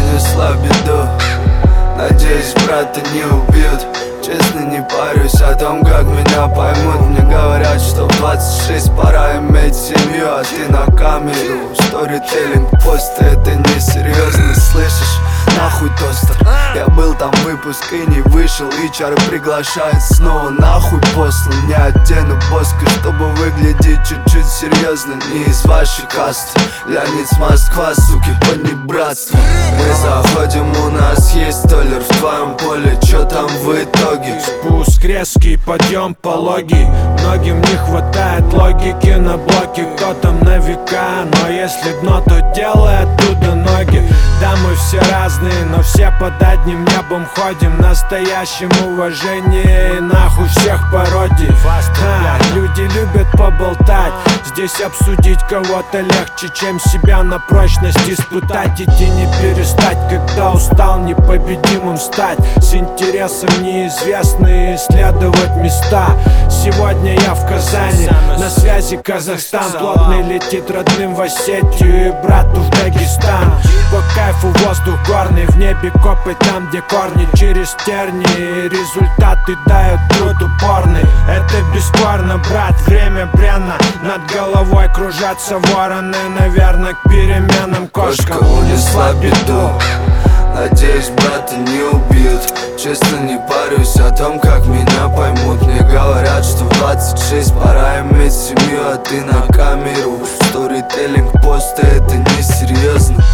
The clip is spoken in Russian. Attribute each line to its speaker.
Speaker 1: унесла беду. Надеюсь, брата не убьют. Честно, не парюсь о том, как меня поймут. Мне говорят, что в 26 пора иметь семью, а ты на камеру. Сторителлинг поста, это несерьезно, слышишь? Нахуй тостер. Я был там, выпуск и не вышел. HR приглашает снова, нахуй послан. Не одену боска, чтобы выглядеть чуть-чуть серьезно. Не из вашей касты. Леонид Москва, суки, понебратство. Мы заходим, у нас есть толлер. В твоем поле, чё там в итоге?
Speaker 2: Спуск резкий, подъем пологий. Многим не хватает логики на блоке. Кто там на века? Но если дно, то делай оттуда ноги. Да, мы все разные, но все под одним небом ходим. Настоящем уважении, нахуй всех пародий. Люди любят поболтать. Здесь обсудить кого-то легче, чем себя на прочность испытать. Идти не перестать, когда устал непобедимым стать. С интересом неизвестные исследовать места. Сегодня я в Казани, на связи Казахстан. Плотный летит родным в Осетию и брату в Дагестан. По кайфу воздух горный, в небе копы там, где корни. Через тернии результаты дают труд упорный. Это бесспорно, брат, время бренно. Над головой кружатся вороны, наверное, к переменам кошка
Speaker 1: унесла беду. Надеюсь, брата не убьют. Честно, не парюсь о том, как меня поймут. Мне говорят, что в 26 пора иметь семью, а ты на камеру. Сторителлинг поста, это несерьезно.